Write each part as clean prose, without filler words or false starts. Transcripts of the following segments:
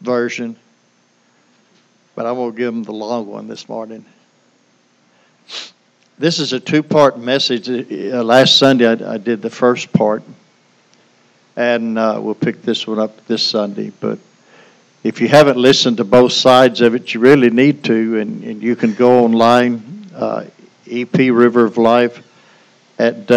version, but I'm going to give them the long one this morning. This is a two-part message. Last Sunday I did the first part, and we'll pick this one up this Sunday. But if you haven't listened to both sides of it, you really need to, and you can go online, EP River of Life at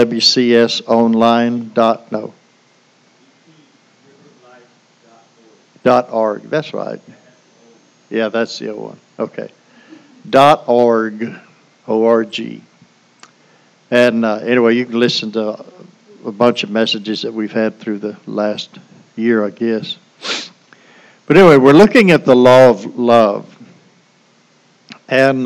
.org. That's right. Yeah, that's the other one. Okay. .org. O-R-G. And anyway, you can listen to a bunch of messages that we've had through the last year, I guess. But anyway, we're looking at the law of love. And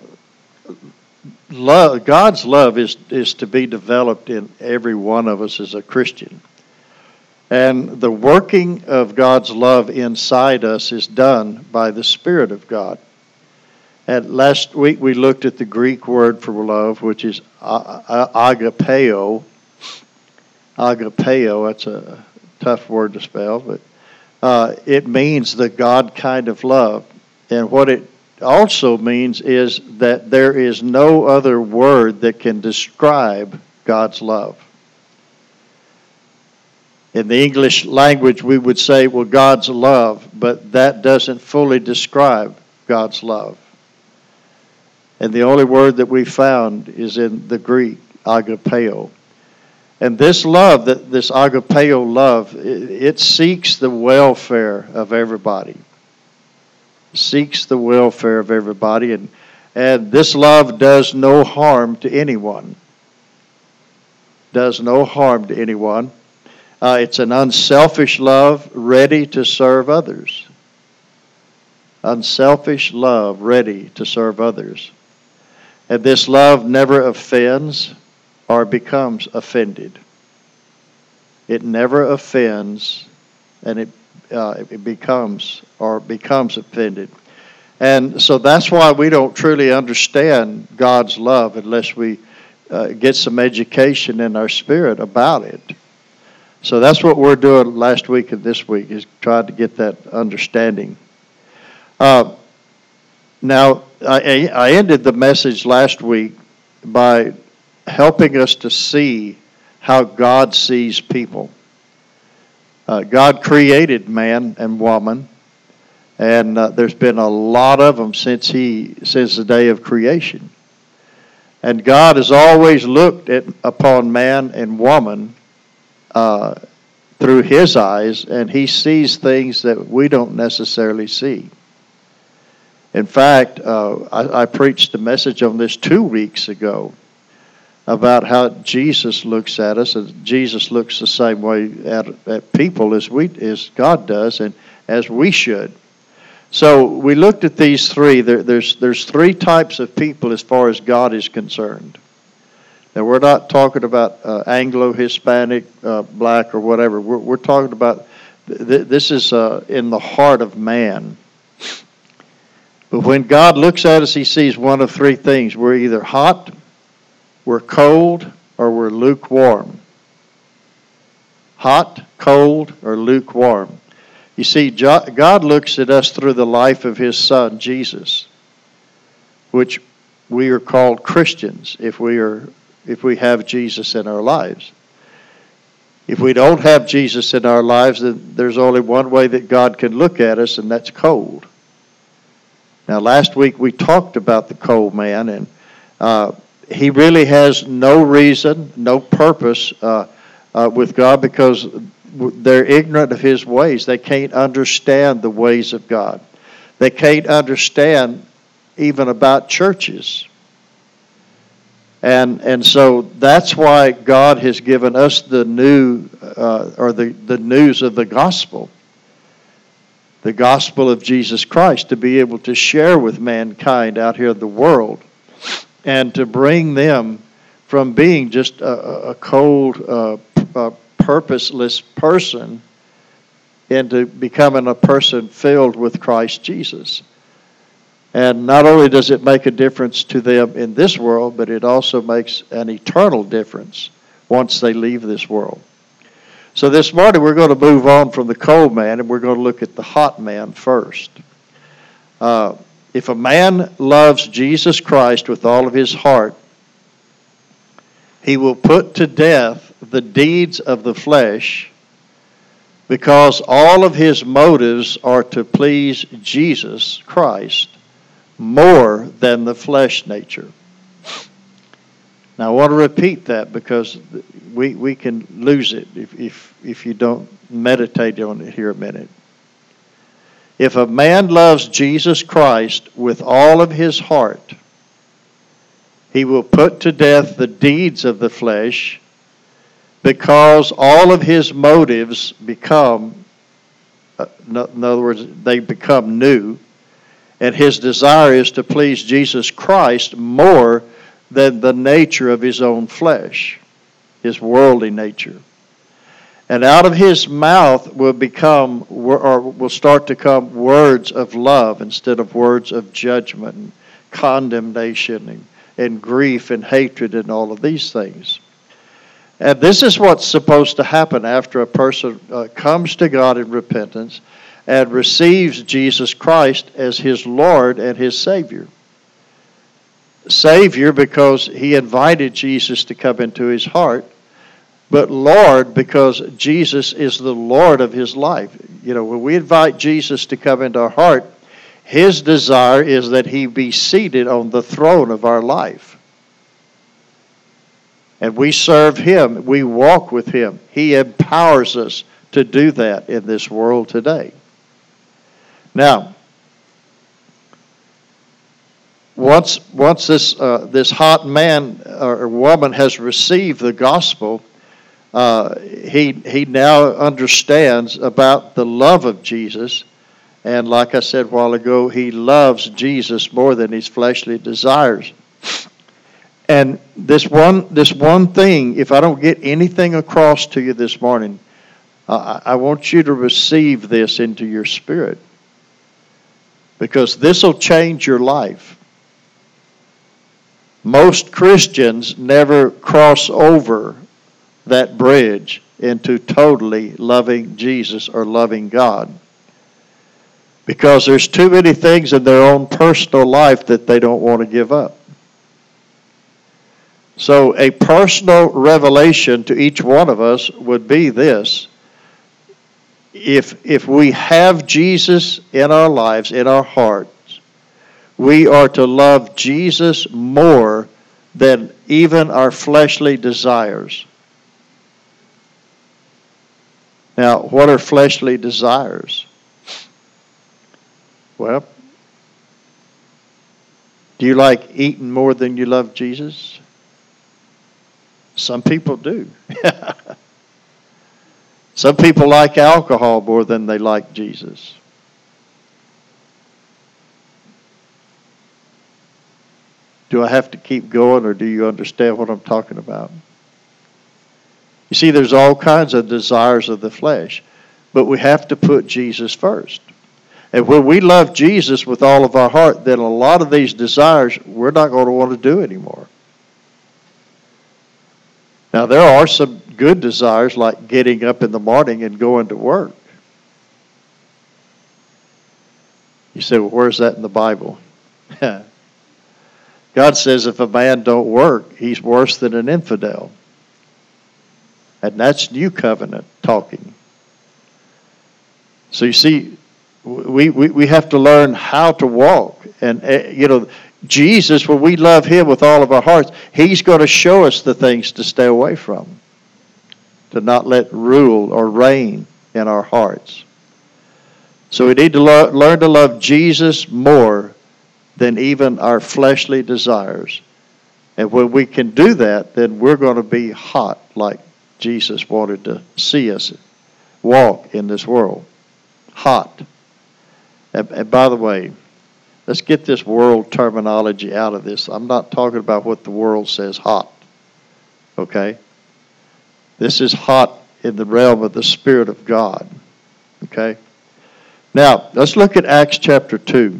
God's love is to be developed in every one of us as a Christian. And the working of God's love inside us is done by the Spirit of God. And last week we looked at the Greek word for love, which is agapeo. Agapeo, that's a tough word to spell, but it means the God kind of love. And what it also means is that there is no other word that can describe God's love. In the English language, we would say, well, God's love, but that doesn't fully describe God's love. And the only word that we found is in the Greek, agapeo. And this love, this agapeo love, it seeks the welfare of everybody. It seeks the welfare of everybody. And this love does no harm to anyone. Does no harm to anyone. It's an unselfish love ready to serve others. Unselfish love ready to serve others. And this love never offends or becomes offended. It never offends, and it becomes offended. And so that's why we don't truly understand God's love unless we get some education in our spirit about it. So that's what we're doing last week and this week, is trying to get that understanding. Now, I ended the message last week by helping us to see how God sees people. God created man and woman, and there's been a lot of them since the day of creation. And God has always looked upon man and woman through His eyes, and He sees things that we don't necessarily see. In fact, I preached a message on this 2 weeks ago about how Jesus looks at us, and Jesus looks the same way at people as God does, and as we should. So we looked at these three. There's three types of people as far as God is concerned. Now, we're not talking about Anglo, Hispanic, black, or whatever. We're talking about this is in the heart of man. But when God looks at us, He sees one of three things. We're either hot, we're cold, or we're lukewarm. Hot, cold, or lukewarm. You see, God looks at us through the life of His Son, Jesus, which we are called Christians if we have Jesus in our lives. If we don't have Jesus in our lives, then there's only one way that God can look at us, and that's cold. Now, last week we talked about the cold man, and he really has no reason, no purpose with God, because they're ignorant of His ways. They can't understand the ways of God. They can't understand even about churches. And so that's why God has given us the new, the news of the gospel of Jesus Christ, to be able to share with mankind out here in the world, and to bring them from being just a cold, purposeless person into becoming a person filled with Christ Jesus. And not only does it make a difference to them in this world, but it also makes an eternal difference once they leave this world. So this morning we're going to move on from the cold man, and we're going to look at the hot man first. If a man loves Jesus Christ with all of his heart, he will put to death the deeds of the flesh, because all of his motives are to please Jesus Christ more than the flesh nature. Now I want to repeat that, because we can lose it if you don't meditate on it here a minute. If a man loves Jesus Christ with all of his heart, he will put to death the deeds of the flesh, because all of his motives become, in other words, they become new, and his desire is to please Jesus Christ more than the nature of his own flesh, his worldly nature. And out of his mouth will start to come words of love instead of words of judgment and condemnation and grief and hatred and all of these things. And this is what's supposed to happen after a person comes to God in repentance and receives Jesus Christ as his Lord and his Savior. Savior because he invited Jesus to come into his heart, but Lord because Jesus is the Lord of his life. You know, when we invite Jesus to come into our heart, his desire is that he be seated on the throne of our life. And we serve him, we walk with him. He empowers us to do that in this world today. Now, once this hot man or woman has received the gospel, he now understands about the love of Jesus. And like I said a while ago, he loves Jesus more than his fleshly desires. And this one thing, if I don't get anything across to you this morning, I want you to receive this into your spirit, because this will change your life. Most Christians never cross over that bridge into totally loving Jesus or loving God, because there's too many things in their own personal life that they don't want to give up. So a personal revelation to each one of us would be this: if we have Jesus in our lives, in our hearts, we are to love Jesus more than even our fleshly desires. Now, what are fleshly desires? Well, do you like eating more than you love Jesus? Some people do. Some people like alcohol more than they like Jesus. Do I have to keep going, or do you understand what I'm talking about? You see, there's all kinds of desires of the flesh, but we have to put Jesus first. And when we love Jesus with all of our heart, then a lot of these desires we're not going to want to do anymore. Now, there are some good desires, like getting up in the morning and going to work. You say, well, where's that in the Bible? God says if a man don't work, he's worse than an infidel. And that's New Covenant talking. So you see, we have to learn how to walk. And, Jesus, when we love him with all of our hearts, he's going to show us the things to stay away from, to not let rule or reign in our hearts. So we need to learn to love Jesus more than even our fleshly desires. And when we can do that, then we're going to be hot like Jesus wanted to see us walk in this world. Hot. And by the way, let's get this world terminology out of this. I'm not talking about what the world says hot. Okay? This is hot in the realm of the Spirit of God. Okay? Now, let's look at Acts chapter 2.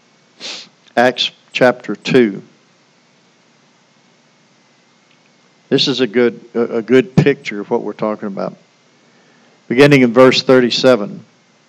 Acts chapter 2. This is a good picture of what we're talking about. Beginning in verse 37.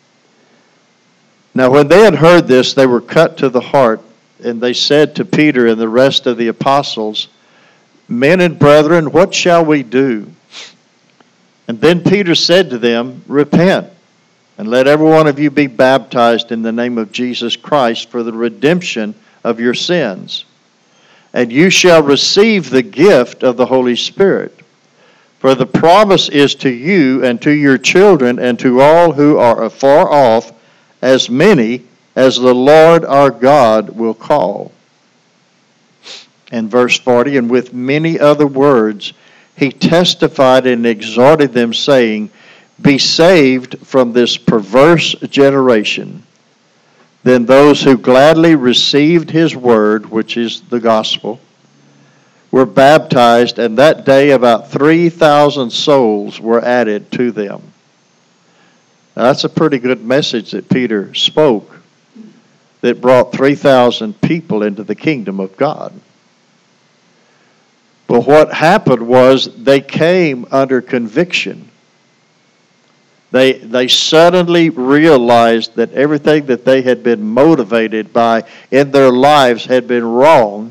Now when they had heard this, they were cut to the heart, and they said to Peter and the rest of the apostles, Men and brethren, what shall we do? And then Peter said to them, Repent, and let every one of you be baptized in the name of Jesus Christ for the redemption of your sins. And you shall receive the gift of the Holy Spirit. For the promise is to you and to your children and to all who are afar off, as many as the Lord our God will call. And verse 40, and with many other words he testified and exhorted them, saying, Be saved from this perverse generation. Then those who gladly received his word, which is the gospel, were baptized, and that day about 3,000 souls were added to them. Now, that's a pretty good message that Peter spoke that brought 3,000 people into the kingdom of God. But what happened was they came under conviction. They suddenly realized that everything that they had been motivated by in their lives had been wrong.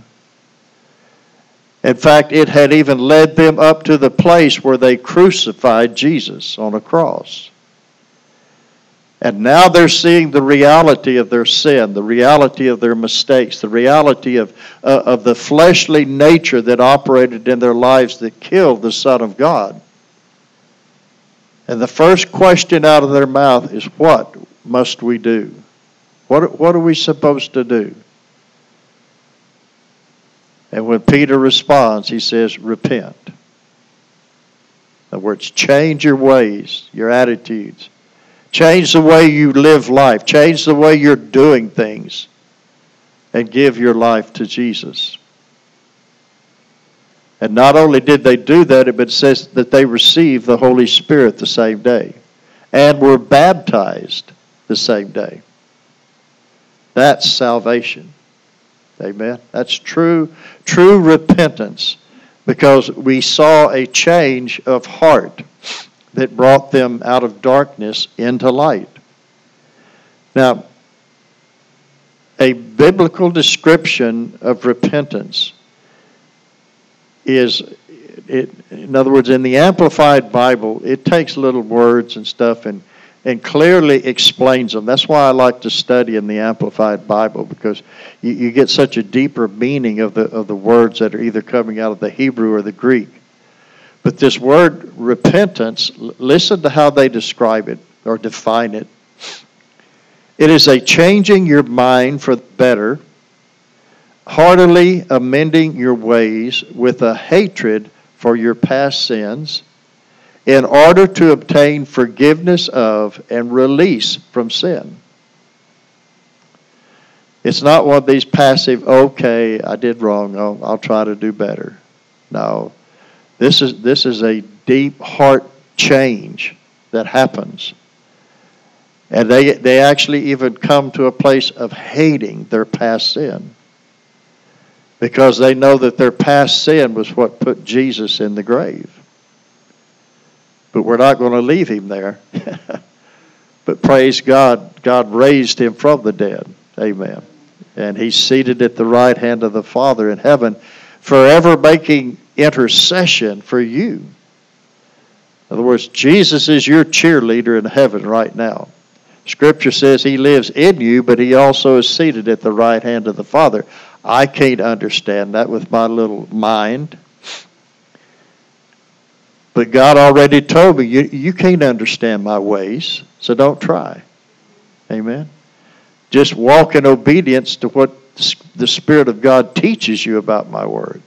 In fact, it had even led them up to the place where they crucified Jesus on a cross. And now they're seeing the reality of their sin, the reality of their mistakes, the reality of the fleshly nature that operated in their lives that killed the Son of God. And the first question out of their mouth is, what must we do? What are we supposed to do? And when Peter responds, he says, repent. In other words, change your ways, your attitudes. Change the way you live life. Change the way you're doing things. And give your life to Jesus. And not only did they do that, but it says that they received the Holy Spirit the same day. And were baptized the same day. That's salvation. Amen. That's true repentance, because we saw a change of heart that brought them out of darkness into light. Now, a biblical description of repentance is, in other words, in the Amplified Bible, it takes little words and stuff and clearly explains them. That's why I like to study in the Amplified Bible, because you get such a deeper meaning of the words that are either coming out of the Hebrew or the Greek. But this word repentance, listen to how they describe it or define it. It is a changing your mind for the better, heartily amending your ways with a hatred for your past sins, in order to obtain forgiveness of and release from sin. It's not one of these passive, okay, I did wrong, I'll try to do better. No, this is a deep heart change that happens. And they actually even come to a place of hating their past sin, because they know that their past sin was what put Jesus in the grave. But we're not going to leave him there. But praise God, God raised him from the dead. Amen. And he's seated at the right hand of the Father in heaven, forever making intercession for you. In other words, Jesus is your cheerleader in heaven right now. Scripture says he lives in you, but he also is seated at the right hand of the Father. I can't understand that with my little mind. But God already told me, you can't understand my ways, so don't try. Amen. Just walk in obedience to what the Spirit of God teaches you about my word.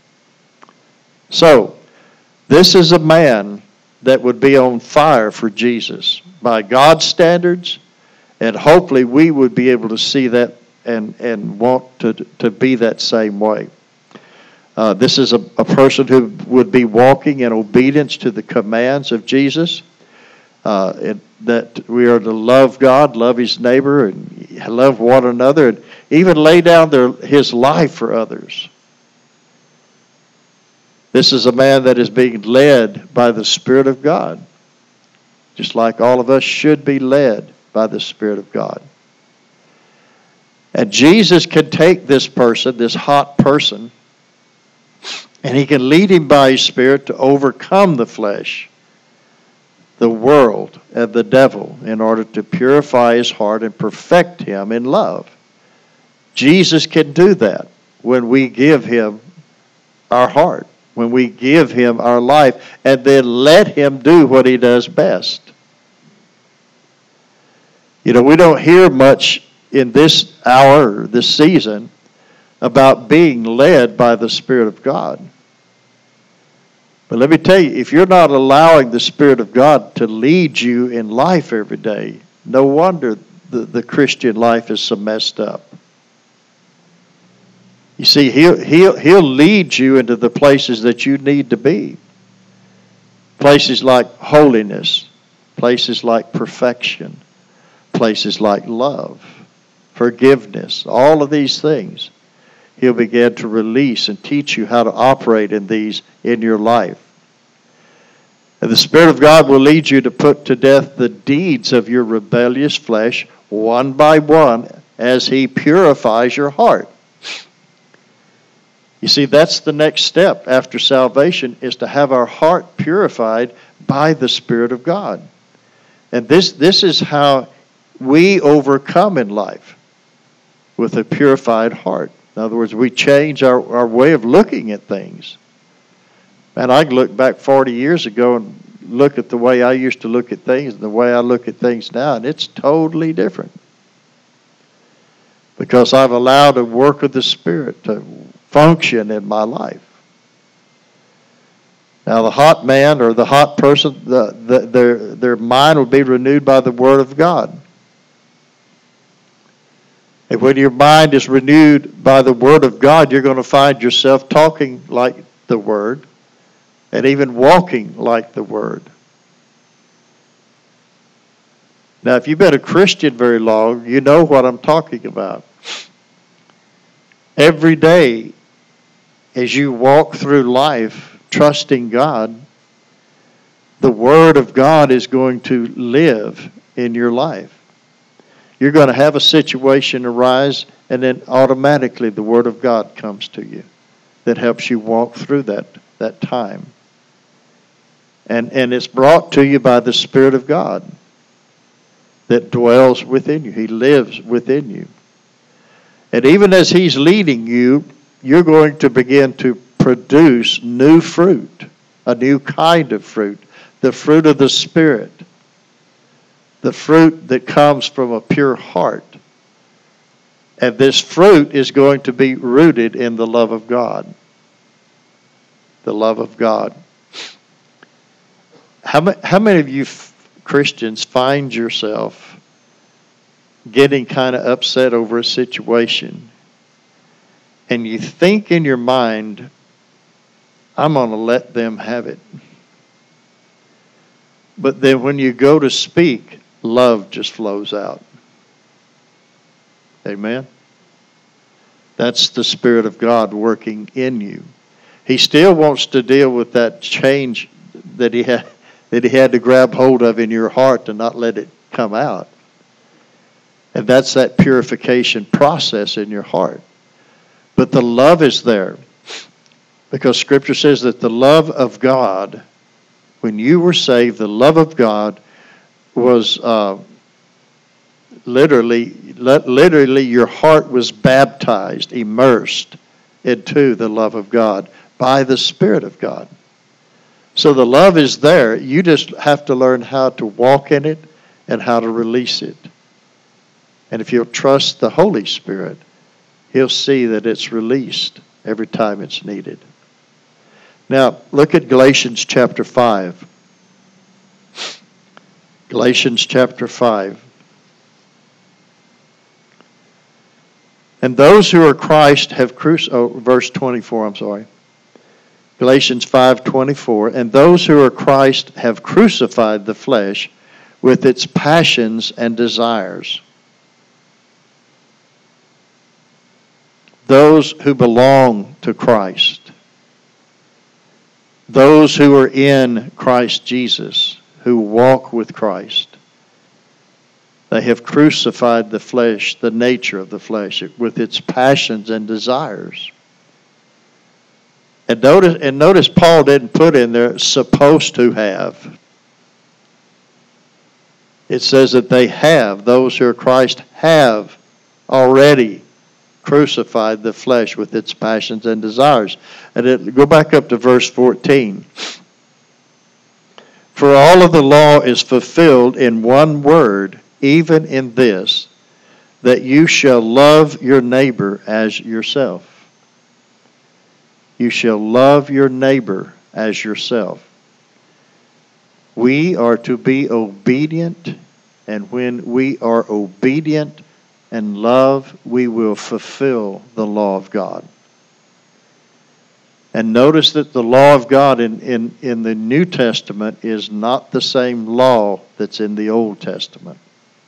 So, this is a man that would be on fire for Jesus by God's standards, and hopefully we would be able to see that and want to be that same way. This is a person who would be walking in obedience to the commands of Jesus, that we are to love God, love his neighbor, and love one another, and even lay down his life for others. This is a man that is being led by the Spirit of God, just like all of us should be led by the Spirit of God. And Jesus can take this person, this hot person, and he can lead him by his Spirit to overcome the flesh, the world, and the devil in order to purify his heart and perfect him in love. Jesus can do that when we give him our heart, when we give him our life, and then let him do what he does best. You know, we don't hear much in this hour, this season, about being led by the Spirit of God. But let me tell you, if you're not allowing the Spirit of God to lead you in life every day, no wonder the Christian life is so messed up. You see, he'll lead you into the places that you need to be. Places like holiness, places like perfection, places like love, forgiveness, all of these things. He'll begin to release and teach you how to operate in these in your life. And the Spirit of God will lead you to put to death the deeds of your rebellious flesh one by one as he purifies your heart. You see, that's the next step after salvation, is to have our heart purified by the Spirit of God. And this is how we overcome in life, with a purified heart. In other words, we change our way of looking at things. And I can look back 40 years ago and look at the way I used to look at things and the way I look at things now, and it's totally different. Because I've allowed the work of the Spirit to function in my life. Now, the hot man or the hot person, their mind will be renewed by the Word of God. And when your mind is renewed by the Word of God, you're going to find yourself talking like the Word and even walking like the Word. Now, if you've been a Christian very long, you know what I'm talking about. Every day, as you walk through life trusting God, the Word of God is going to live in your life. You're going to have a situation arise, and then automatically the Word of God comes to you that helps you walk through that time. And it's brought to you by the Spirit of God that dwells within you. He lives within you. And even as He's leading you, you're going to begin to produce new fruit, a new kind of fruit, the fruit of the Spirit, the fruit that comes from a pure heart. And this fruit is going to be rooted in the love of God. The love of God. How many of you Christians find yourself getting kind of upset over a situation, and you think in your mind, I'm going to let them have it. But then when you go to speak, love just flows out. Amen? That's the Spirit of God working in you. He still wants to deal with that change that he had to grab hold of in your heart to not let it come out. And that's that purification process in your heart. But the love is there. Because Scripture says that the love of God, when you were saved, the love of God was literally your heart was baptized, immersed into the love of God by the Spirit of God. So the love is there. You just have to learn how to walk in it and how to release it. And if you'll trust the Holy Spirit, He'll see that it's released every time it's needed. Now, look at Galatians chapter 5. Galatians chapter 5. And those who are Christ have crucified, verse 24, I'm sorry. Galatians 5:24, and those who are Christ have crucified the flesh with its passions and desires. Those who belong to Christ those who are in Christ Jesus, who walk with Christ, they have crucified the flesh, the nature of the flesh, with its passions and desires. And notice Paul didn't put in there supposed to have. It says that they have, those who are Christ have already crucified the flesh with its passions and desires. And go back up to verse 14. For all of the law is fulfilled in one word, even in this, that you shall love your neighbor as yourself. You shall love your neighbor as yourself. We are to be obedient, and when we are obedient and love, we will fulfill the law of God. And notice that the law of God in the New Testament is not the same law that's in the Old Testament.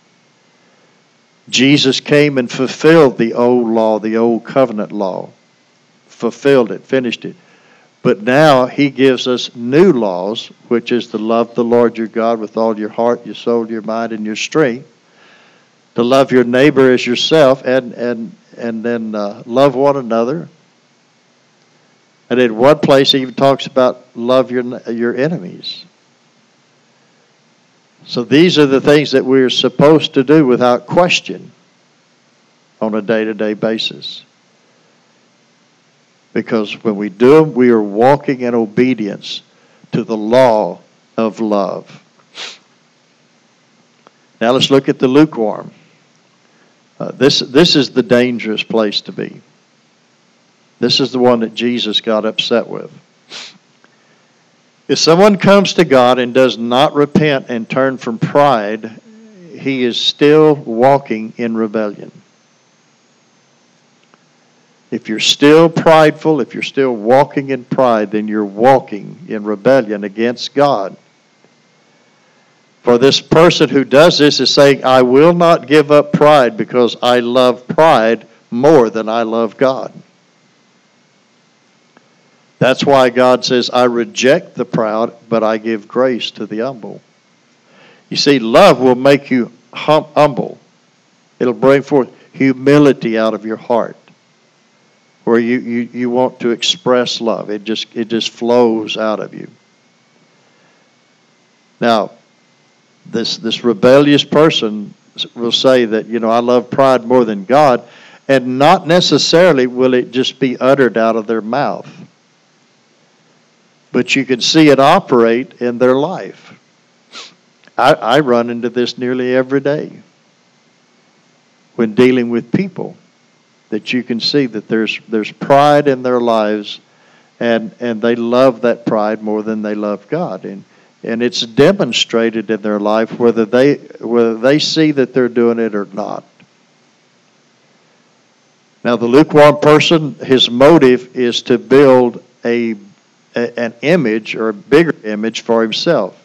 Jesus came and fulfilled the old law, the old covenant law. Fulfilled it, finished it. But now he gives us new laws, which is to love the Lord your God with all your heart, your soul, your mind, and your strength. To love your neighbor as yourself, and then love one another. And in one place he even talks about love your enemies. So these are the things that we're supposed to do without question on a day-to-day basis. Because when we do them, we are walking in obedience to the law of love. Now let's look at the lukewarm. This is the dangerous place to be. This is the one that Jesus got upset with. If someone comes to God and does not repent and turn from pride, he is still walking in rebellion. If you're still prideful, if you're still walking in pride, then you're walking in rebellion against God. For this person who does this is saying, I will not give up pride because I love pride more than I love God. That's why God says, I reject the proud, but I give grace to the humble. You see, love will make you humble. It'll bring forth humility out of your heart, where you want to express love. It just flows out of you. Now, this rebellious person will say that, I love pride more than God, and not necessarily will it just be uttered out of their mouth. But you can see it operate in their life. I run into this nearly every day when dealing with people, that you can see that there's pride in their lives, and they love that pride more than they love God. And it's demonstrated in their life whether they see that they're doing it or not. Now, the lukewarm person, his motive is to build an image or a bigger image for himself.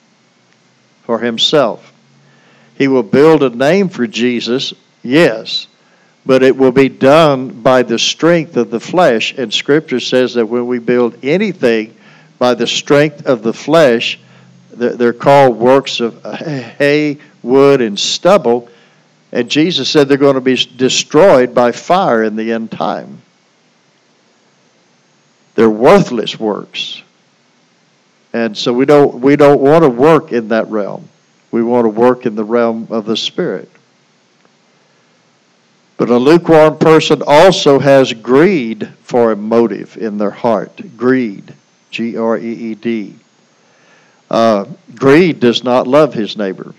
He will build a name for Jesus, yes, but it will be done by the strength of the flesh. And Scripture says that when we build anything by the strength of the flesh, they're called works of hay, wood, and stubble. And Jesus said they're going to be destroyed by fire in the end time. They're worthless works. And so we don't want to work in that realm. We want to work in the realm of the Spirit. But a lukewarm person also has greed for a motive in their heart. Greed. Greed. Greed does not love his neighbor.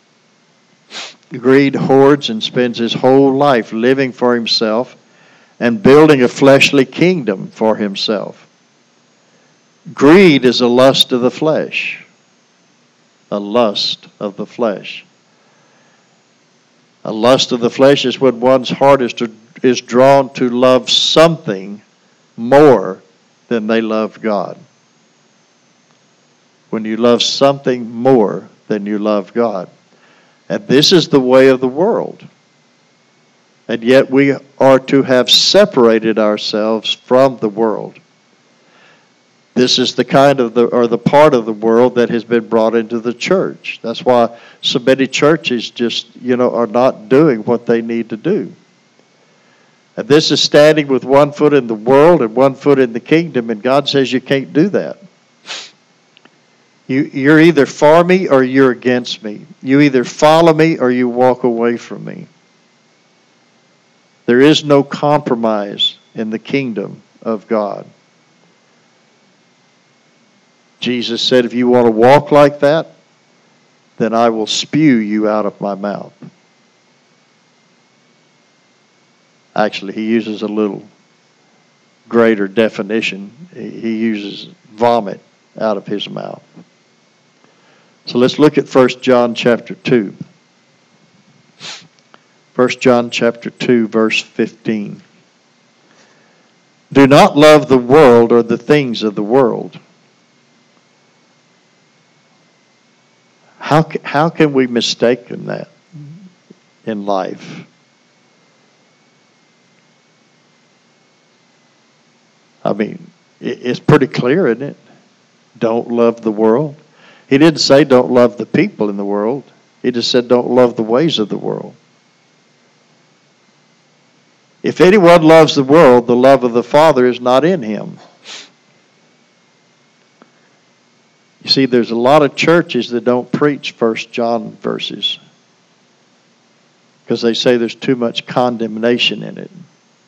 Greed hoards and spends his whole life living for himself and building a fleshly kingdom for himself. Greed is a lust of the flesh. A lust of the flesh. A lust of the flesh is when one's heart is drawn to love something more than they love God. When you love something more than you love God. And this is the way of the world. And yet we are to have separated ourselves from the world. This is the kind of the part of the world that has been brought into the church. That's why so many churches just, are not doing what they need to do. And this is standing with one foot in the world and one foot in the kingdom, and God says you can't do that. You're either for me or you're against me. You either follow me or you walk away from me. There is no compromise in the kingdom of God. Jesus said, if you want to walk like that, then I will spew you out of my mouth. Actually, he uses a little greater definition. He uses vomit out of his mouth. So let's look at 1 John chapter 2. 1 John chapter 2, verse 15. Do not love the world or the things of the world. How can we mistake that in life? I mean, it's pretty clear, isn't it? Don't love the world. He didn't say don't love the people in the world. He just said don't love the ways of the world. If anyone loves the world, the love of the Father is not in him. You see, there's a lot of churches that don't preach 1 John verses because they say there's too much condemnation in it.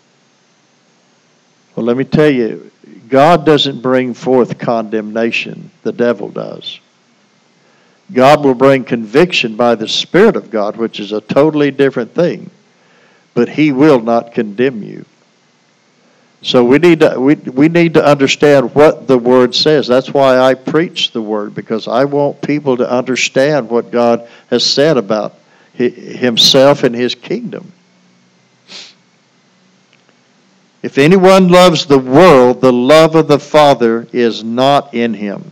Well, let me tell you, God doesn't bring forth condemnation. The devil does. God will bring conviction by the Spirit of God, which is a totally different thing. But he will not condemn you. So we need to understand what the Word says. That's why I preach the Word, because I want people to understand what God has said about himself and his kingdom. If anyone loves the world, the love of the Father is not in him.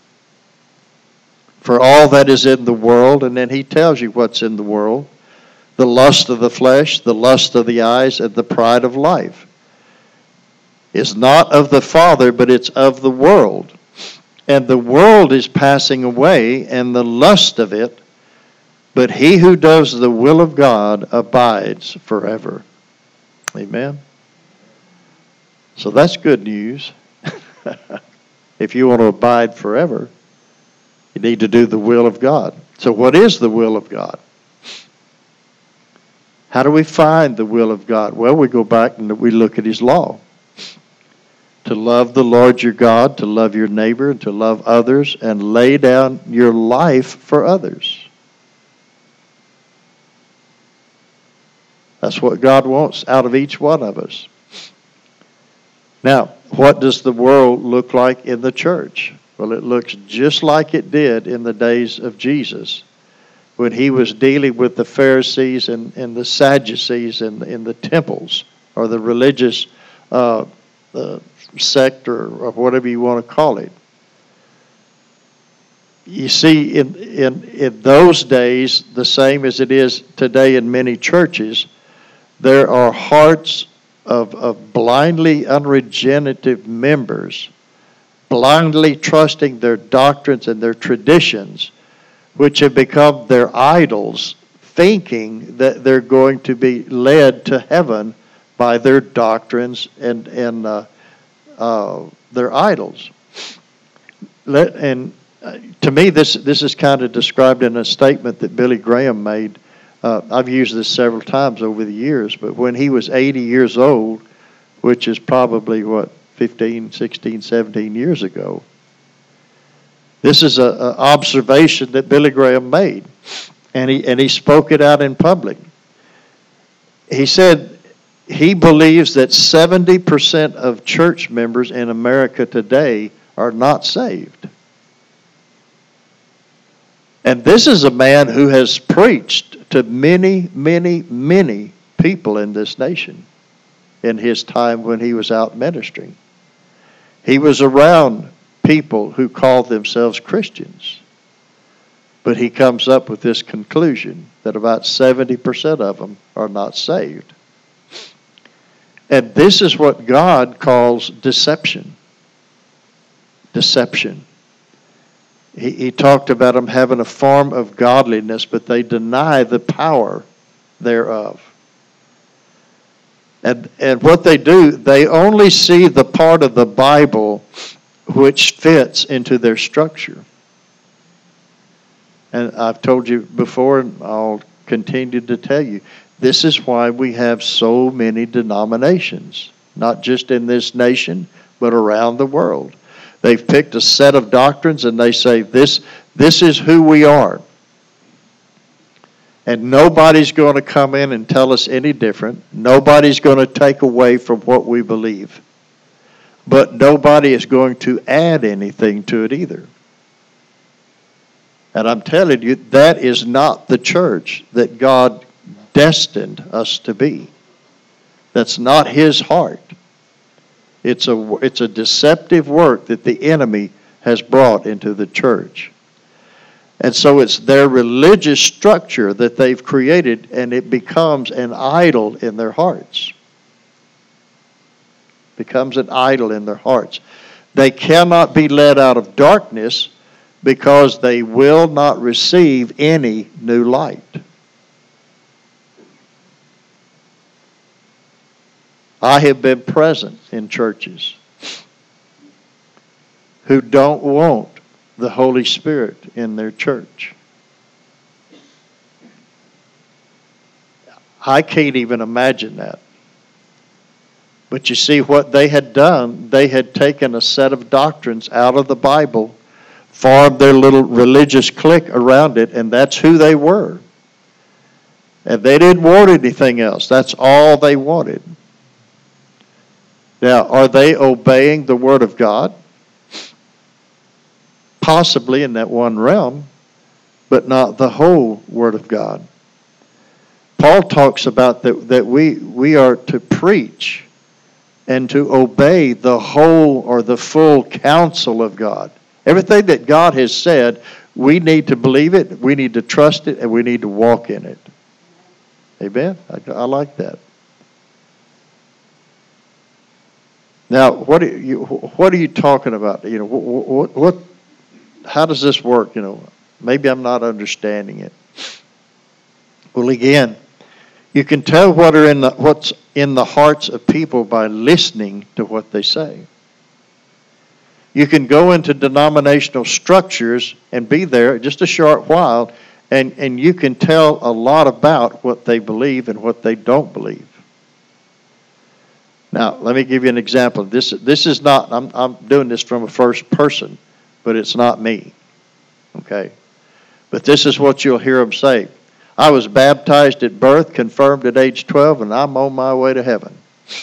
For all that is in the world, and then he tells you what's in the world, the lust of the flesh, the lust of the eyes, and the pride of life, is not of the Father, but it's of the world. And the world is passing away, and the lust of it, but he who does the will of God abides forever. Amen? So that's good news. If you want to abide forever, you need to do the will of God. So what is the will of God? How do we find the will of God? Well, we go back and we look at his law. To love the Lord your God, to love your neighbor, and to love others, and lay down your life for others. That's what God wants out of each one of us. Now, what does the world look like in the church? Well, it looks just like it did in the days of Jesus, when he was dealing with the Pharisees and the Sadducees in the temples, or the religious sect, or whatever you want to call it. You see, in those days, the same as it is today in many churches, there are hearts of blindly unregenerative members, blindly trusting their doctrines and their traditions, which have become their idols, thinking that they're going to be led to heaven by their doctrines and their idols. And to me, this is kind of described in a statement that Billy Graham made. I've used this several times over the years, but when he was 80 years old, which is probably, 15, 16, 17 years ago, this is an observation that Billy Graham made, and he spoke it out in public. He said he believes that 70% of church members in America today are not saved. And this is a man who has preached to many, many, many people in this nation in his time when he was out ministering. He was around people who called themselves Christians. But he comes up with this conclusion that about 70% of them are not saved. And this is what God calls deception. deception. He talked about them having a form of godliness, but they deny the power thereof. And what they do, they only see the part of the Bible which fits into their structure. And I've told you before, and I'll continue to tell you, this is why we have so many denominations, not just in this nation, but around the world. They've picked a set of doctrines and they say, this is who we are. And nobody's going to come in and tell us any different. Nobody's going to take away from what we believe. But nobody is going to add anything to it either. And I'm telling you, that is not the church that God destined us to be. That's not His heart. It's a deceptive work that the enemy has brought into the church. And so it's their religious structure that they've created, and it becomes an idol in their hearts. Becomes an idol in their hearts. They cannot be led out of darkness because they will not receive any new light. I have been present in churches who don't want the Holy Spirit in their church. I can't even imagine that. But you see, what they had done, they had taken a set of doctrines out of the Bible, formed their little religious clique around it, and that's who they were. And they didn't want anything else. That's all they wanted. Now, are they obeying the Word of God? Possibly in that one realm, but not the whole Word of God. Paul talks about that we are to preach and to obey the whole or the full counsel of God. Everything that God has said, we need to believe it, we need to trust it, and we need to walk in it. Amen? I like that. Now, what are you talking about? You know, what? How does this work? You know, maybe I'm not understanding it. Well, again, you can tell what's in the hearts of people by listening to what they say. You can go into denominational structures and be there just a short while, and you can tell a lot about what they believe and what they don't believe. Now, let me give you an example. This is not, I'm doing this from a first person, but it's not me. Okay? But this is what you'll hear them say. I was baptized at birth, confirmed at age 12, and I'm on my way to heaven.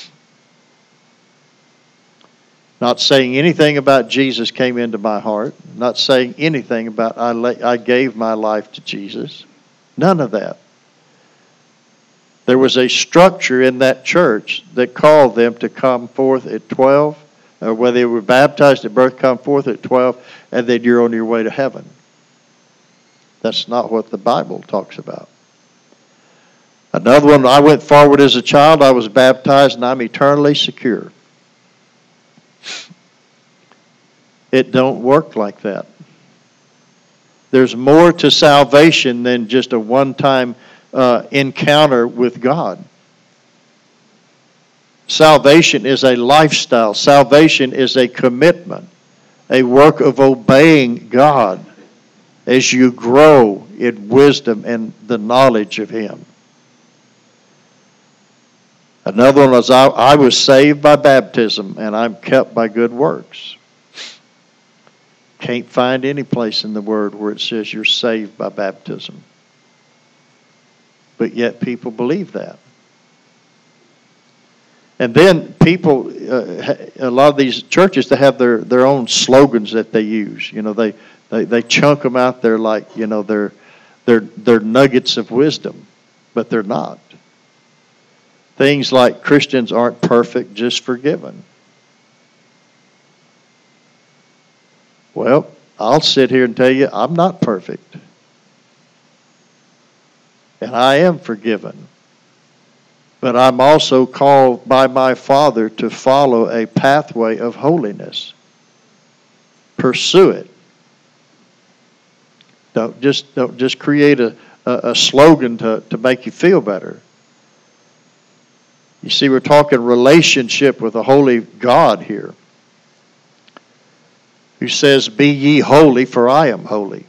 Not saying anything about Jesus came into my heart. Not saying anything about I gave my life to Jesus. None of that. There was a structure in that church that called them to come forth at 12, or whether they were baptized at birth, come forth at 12, and then you're on your way to heaven. That's not what the Bible talks about. Another one, I went forward as a child, I was baptized, and I'm eternally secure. It don't work like that. There's more to salvation than just a one-time encounter with God. Salvation is a lifestyle. Salvation is a commitment, a work of obeying God as you grow in wisdom and the knowledge of Him. Another one was I was saved by baptism and I'm kept by good works. Can't find any place in the Word where it says you're saved by baptism. But yet people believe that. And then people, a lot of these churches, they have their own slogans that they use. You know, they chunk them out there like, you know, they're nuggets of wisdom, but they're not. Things like Christians aren't perfect, just forgiven. Well, I'll sit here and tell you I'm not perfect. And I am forgiven. But I'm also called by my Father to follow a pathway of holiness. Pursue it. Don't just create a slogan to make you feel better. You see, we're talking relationship with a holy God here, who says, "Be ye holy, for I am holy."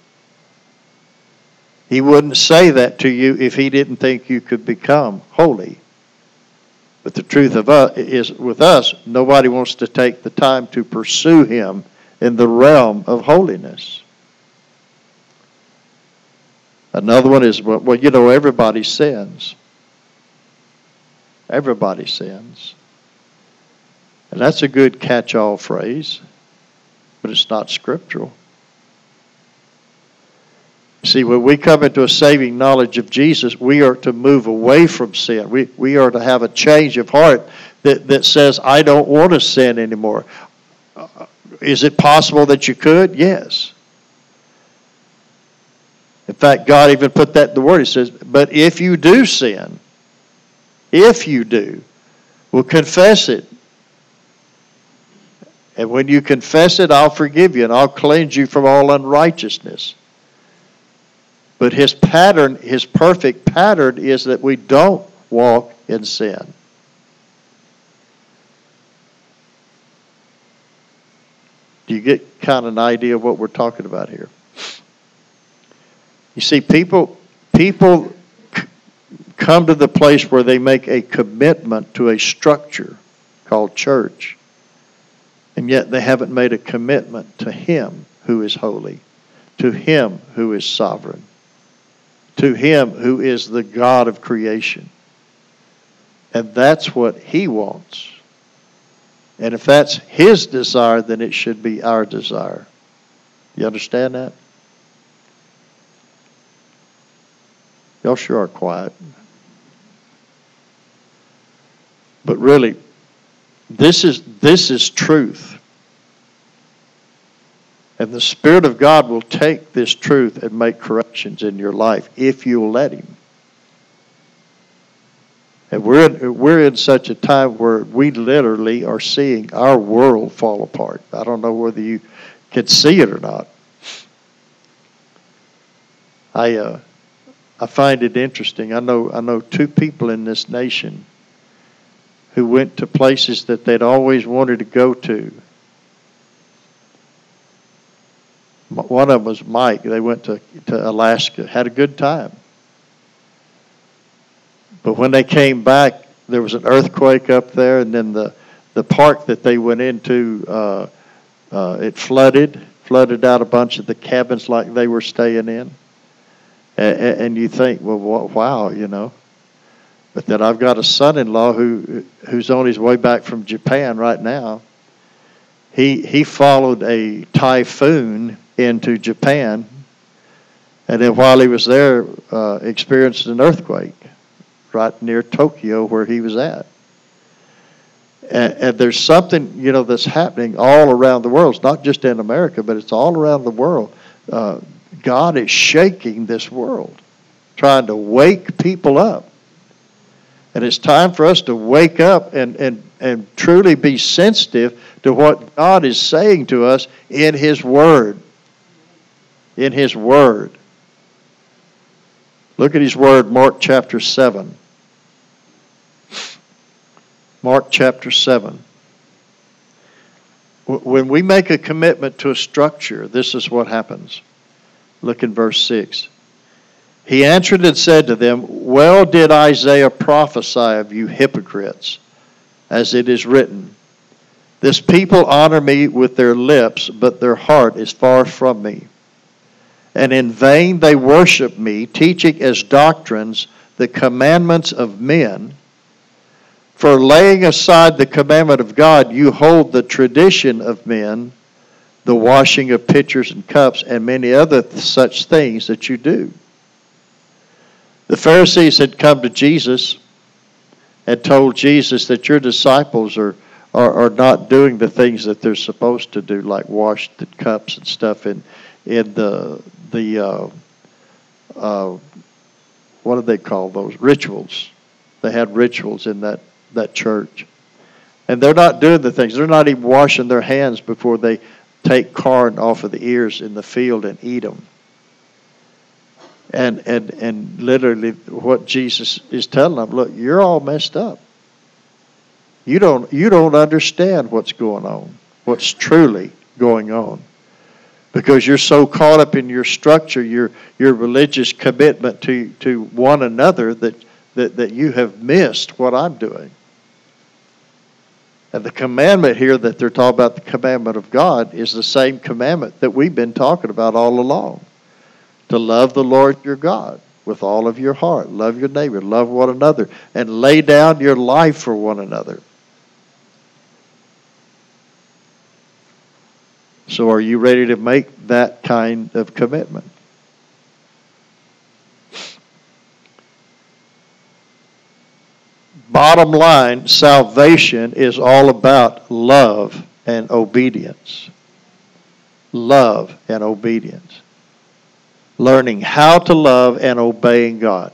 He wouldn't say that to you if he didn't think you could become holy. But the truth of is, with us, nobody wants to take the time to pursue him in the realm of holiness. Another one is, well, everybody sins. Everybody sins. And that's a good catch-all phrase, but it's not scriptural. See, when we come into a saving knowledge of Jesus, we are to move away from sin. We are to have a change of heart that says, I don't want to sin anymore. Is it possible that you could? Yes. In fact, God even put that in the Word. He says, but if you do sin, well, confess it. And when you confess it, I'll forgive you and I'll cleanse you from all unrighteousness. But his perfect pattern is that we don't walk in sin. Do you get kind of an idea of what we're talking about here? You see, people come to the place where they make a commitment to a structure called church, and yet they haven't made a commitment to him who is holy, to him who is sovereign, to him who is the God of creation. And that's what he wants. And if that's his desire, then it should be our desire. You understand that? Y'all sure are quiet. But really, this is truth. And the Spirit of God will take this truth and make corrections in your life if you'll let him. And we're in such a time where we literally are seeing our world fall apart. I don't know whether you can see it or not. I find it interesting. I know two people in this nation who went to places that they'd always wanted to go to. One of them was Mike. They went to Alaska, had a good time. But when they came back, there was an earthquake up there, and then the park that they went into, it flooded out a bunch of the cabins like they were staying in. And you think, well, wow, But then I've got a son-in-law who's on his way back from Japan right now. He followed a typhoon into Japan, and then while he was there, experienced an earthquake right near Tokyo where he was at. And there's something, that's happening all around the world. It's not just in America, but it's all around the world. God is shaking this world, trying to wake people up. And it's time for us to wake up and truly be sensitive to what God is saying to us in his Word. In his Word. Look at his Word, Mark chapter 7. Mark chapter 7. When we make a commitment to a structure, this is what happens. Look in verse 6. He answered and said to them, well did Isaiah prophesy of you hypocrites, as it is written, this people honor me with their lips, but their heart is far from me. And in vain they worship me, teaching as doctrines the commandments of men. For laying aside the commandment of God, you hold the tradition of men, the washing of pitchers and cups, and many other such things that you do. The Pharisees had come to Jesus and told Jesus that your disciples are not doing the things that they're supposed to do, like wash the cups and stuff in the what do they call those? Rituals. They had rituals in that church. And they're not doing the things. They're not even washing their hands before they take corn off of the ears in the field and eat them. And literally what Jesus is telling them, look, you're all messed up. You don't understand what's going on, what's truly going on. Because you're so caught up in your structure, your religious commitment to one another that you have missed what I'm doing. And the commandment here that they're talking about, the commandment of God, is the same commandment that we've been talking about all along. To love the Lord your God with all of your heart. Love your neighbor. Love one another. And lay down your life for one another. So are you ready to make that kind of commitment? Bottom line, salvation is all about love and obedience. Love and obedience. Learning how to love and obeying God.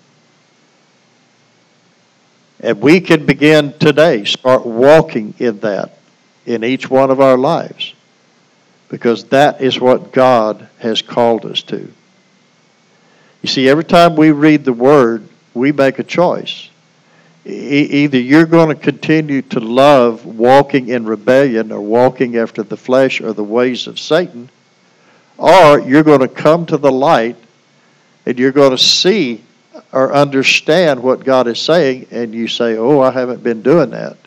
And we can begin today, start walking in that in each one of our lives. Because that is what God has called us to. You see, every time we read the Word, we make a choice. Either you're going to continue to love walking in rebellion or walking after the flesh or the ways of Satan, or you're going to come to the light and you're going to see or understand what God is saying, and you say, oh, I haven't been doing that.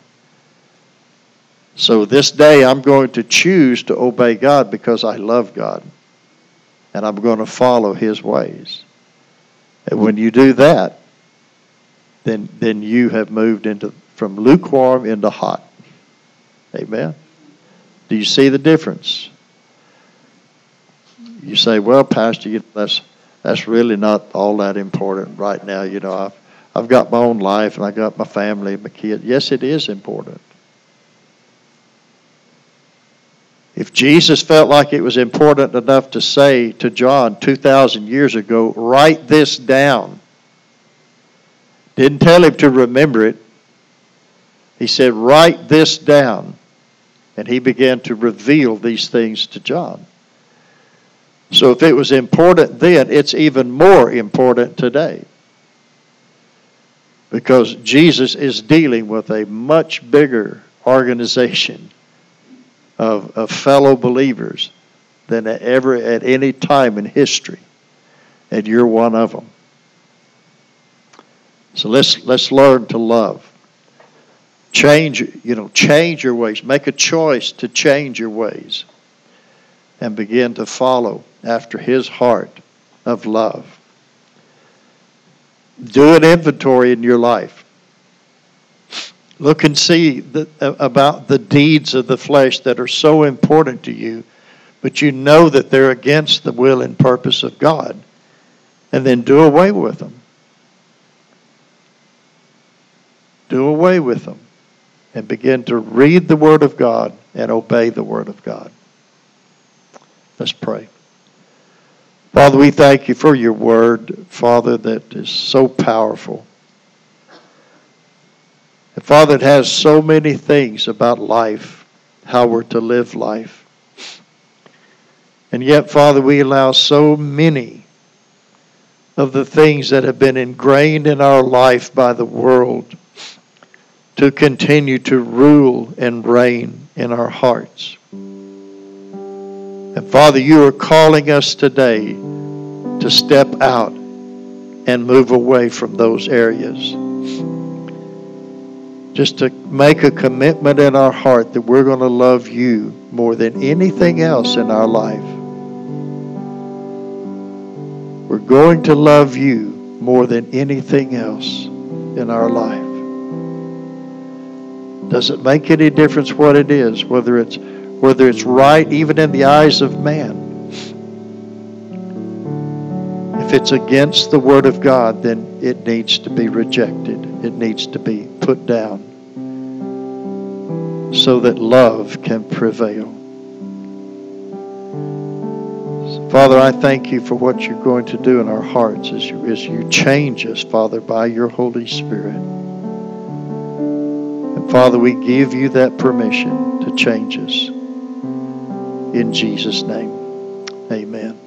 So this day I'm going to choose to obey God because I love God. And I'm going to follow His ways. And when you do that, then you have moved from lukewarm into hot. Amen? Do you see the difference? You say, well, Pastor, that's really not all that important right now. You know, I've got my own life and I got my family and my kids. Yes, it is important. If Jesus felt like it was important enough to say to John 2,000 years ago, write this down. Didn't tell him to remember it. He said, write this down. And he began to reveal these things to John. So if it was important then, it's even more important today. Because Jesus is dealing with a much bigger organization of fellow believers than ever at any time in history. And you're one of them. So let's learn to love. Change your ways. Make a choice to change your ways. And begin to follow after His heart of love. Do an inventory in your life. Look and see about the deeds of the flesh that are so important to you, but you know that they're against the will and purpose of God. And then do away with them. Do away with them. And begin to read the Word of God and obey the Word of God. Let's pray. Father, we thank You for Your Word, Father, that is so powerful. And Father, it has so many things about life, how we're to live life. And yet, Father, we allow so many of the things that have been ingrained in our life by the world to continue to rule and reign in our hearts. And Father, You are calling us today to step out and move away from those areas. Just to make a commitment in our heart that we're going to love You more than anything else in our life. We're going to love You more than anything else in our life. Does it make any difference what it is, whether it's right even in the eyes of man? If it's against the Word of God, then it needs to be rejected. It needs to be put down so that love can prevail. So, Father, I thank You for what You're going to do in our hearts as you change us, Father, by Your Holy Spirit. And Father, we give You that permission to change us. in Jesus' name. Amen.